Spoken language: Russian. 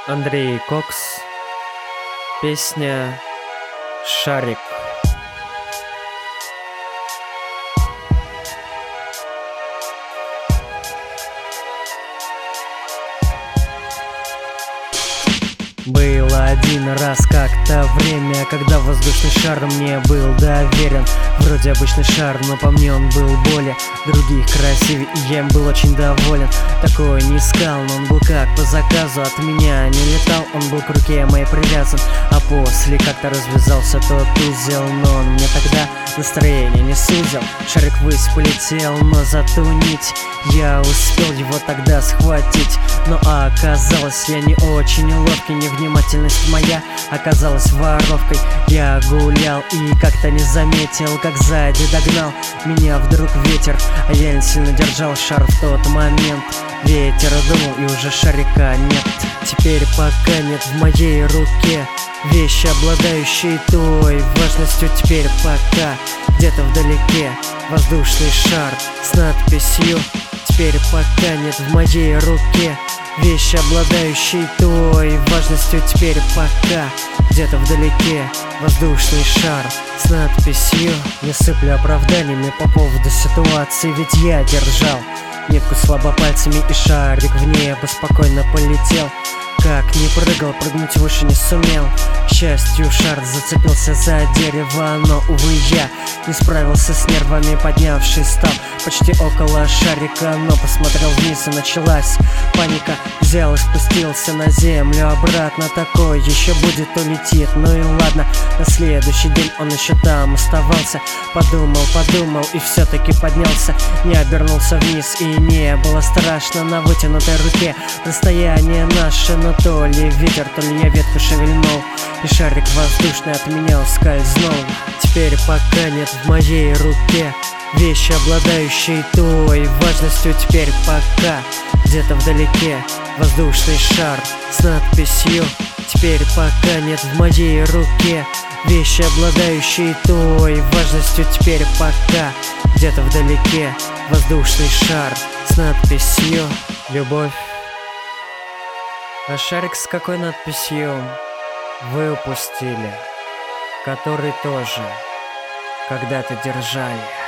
Андрей Кокс. Песня «Шарик». Было один раз как-то время, когда воздушный шар мне был доверен. Вроде обычный шар, но по мне он был более других красивее, и я им был очень доволен. Такой не искал, но он был как по заказу, от меня не летал, он был к руке моей привязан. А после как-то развязался тот узел, но он мне тогда настроение не сузил. Шарик ввысь полетел, но за ту нить я успел его тогда схватить. Но оказалось, я не очень ловкий, невнимательность моя оказалась воровкой. Я гулял и как-то не заметил, как сзади догнал меня вдруг ветер. А я не сильно держал шар в тот момент. Ветер дунул, и уже шарика нет. Теперь пока нет в моей руке вещи, обладающие той важностью. Теперь пока где-то вдалеке воздушный шар с надписью. Теперь пока нет в моей руке вещи, обладающие той важностью. Теперь пока где-то вдалеке воздушный шар с надписью. Не сыплю оправданиями по поводу ситуации, ведь я держал нитку слабо пальцами, и шарик в небо спокойно полетел. Как не прыгал, прыгнуть выше не сумел. К счастью, шар зацепился за дерево, но, увы, я не справился с нервами. Поднявшись, стал почти около шарика, но посмотрел вниз, и началась паника. Взял и спустился на землю обратно. Такой еще будет, улетит, ну и ладно. На следующий день он еще там оставался. Подумал и все-таки поднялся. Не обернулся вниз, и не было страшно. На вытянутой руке расстояние наше, но то ли ветер, то ли я ветку шевельнул, и шарик воздушный от меня ускользнул. Теперь пока нет в моей руке вещи, обладающие той важностью. Теперь пока где-то вдалеке воздушный шар с надписью. Теперь пока нет в моей руке вещи, обладающие той важностью. Теперь пока где-то вдалеке воздушный шар с надписью «Любовь». А шарик с какой надписью вы упустили, который тоже когда-то держали?